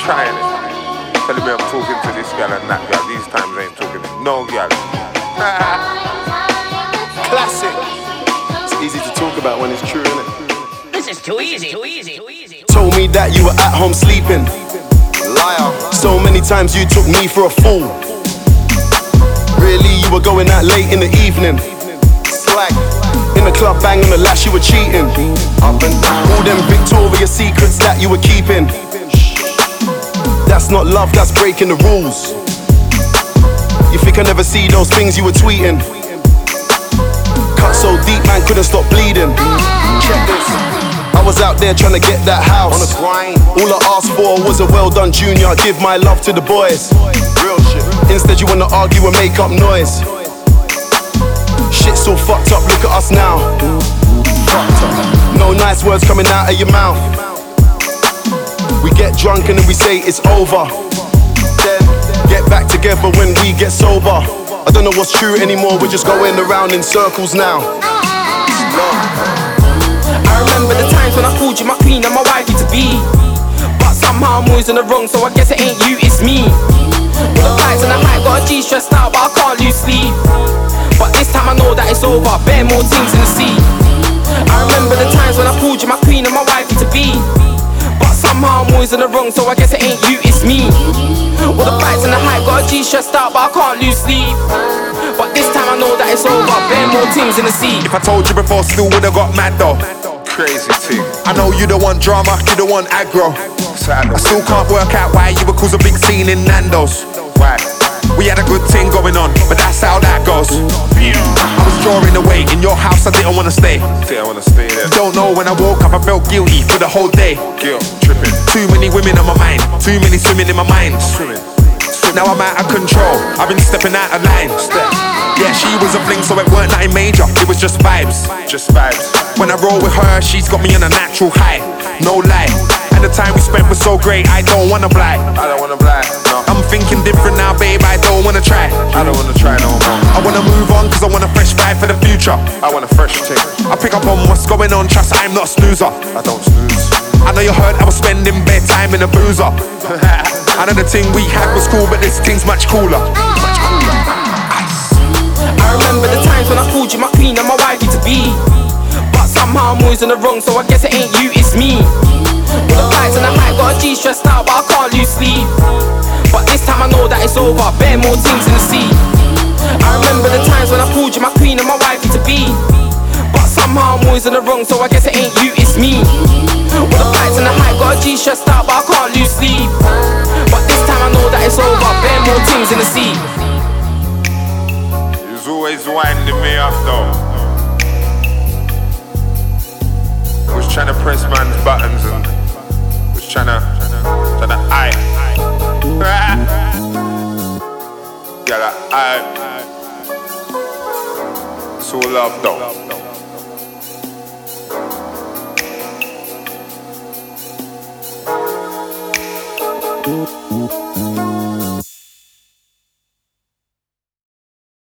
trying it. Telling me I'm talking to this gal and that gal. These times I ain't talking to no gal. Classic. It's easy to talk about when it's true, innit? This is too easy, too easy, too easy. Told me that you were at home sleeping. Liar. So many times you took me for a fool. Really, you were going out late in the evening. Slag. In the club banging the lash, you were cheating. Up and down. All them Victoria secrets that you were keeping. That's not love, that's breaking the rules. You think I never see those things you were tweeting? Cut so deep, man, couldn't stop bleeding. Check this. I was out there trying to get that house. On a grind. All I asked for was a well done junior. Give my love to the boys. Real shit. Instead you wanna argue and make up noise. Shit's so fucked up, look at us now. Fucked up. No nice words coming out of your mouth. We get drunk and then we say it's over. Then get back together when we get sober. I don't know what's true anymore, we're just going around in circles now. I remember the times when I called you my queen and my wifey to be. But somehow I'm always in the wrong, so I guess it ain't you, it's me. All the fights and the hype, got a G stressed out, but I can't lose sleep. But this time I know that it's over, bare more things in the sea. I remember the times when I called you my queen and my wifey to be. But somehow I'm always in the wrong, so I guess it ain't you, it's me. All the fights and the hype, got a G stressed out, but I can't lose sleep. But this time I know that it's over, bare more things in the sea. If I told you before, still would've got mad though. Crazy thing. I know you don't want drama, you don't want aggro. I still can't work out why you would cause a big scene in Nando's. Why? We had a good thing going on, but that's how that goes. I was drawing away in your house, I didn't wanna stay. Didn't wanna stay there. Don't know, when I woke up I felt guilty for the whole day. Guilt, tripping. Too many women on my mind, too many swimming in my mind. Swimming. Now I'm out of control, I've been stepping out of line. Yeah, she was a fling, so it weren't nothing major, it was just vibes. Just vibes. When I roll with her, she's got me on a natural high. No lie. And the time we spent was so great, I don't wanna blind. I don't wanna blind, no. I'm thinking different now, babe, I don't wanna try. I don't wanna try no more. I wanna move on, cause I want a fresh vibe for the future. I want a fresh thing. I pick up on what's going on, trust I'm not a snoozer. I don't snooze. I know you heard I was spending bare time in a boozer. I know the thing we had was cool, but this thing's much cooler. Much cooler. I remember the times when I called you my queen and my wifey to be. But somehow I'm always in the wrong, so I guess it ain't you, it's me. All the fights and the hype, got a G stressed out, but I can't lose sleep. But this time I know that it's over, bare more things in the sea. I remember the times when I called you my queen and my wifey to be. But somehow I'm always in the wrong, so I guess it ain't you, it's me. All the fights and the hype, got a G stressed out, but I can't lose sleep. But this time I know that it's over, bare more things in the sea. He was always winding me up though. Was trying to press man's buttons and was trying to eye. Yeah, that eye. It's all love though.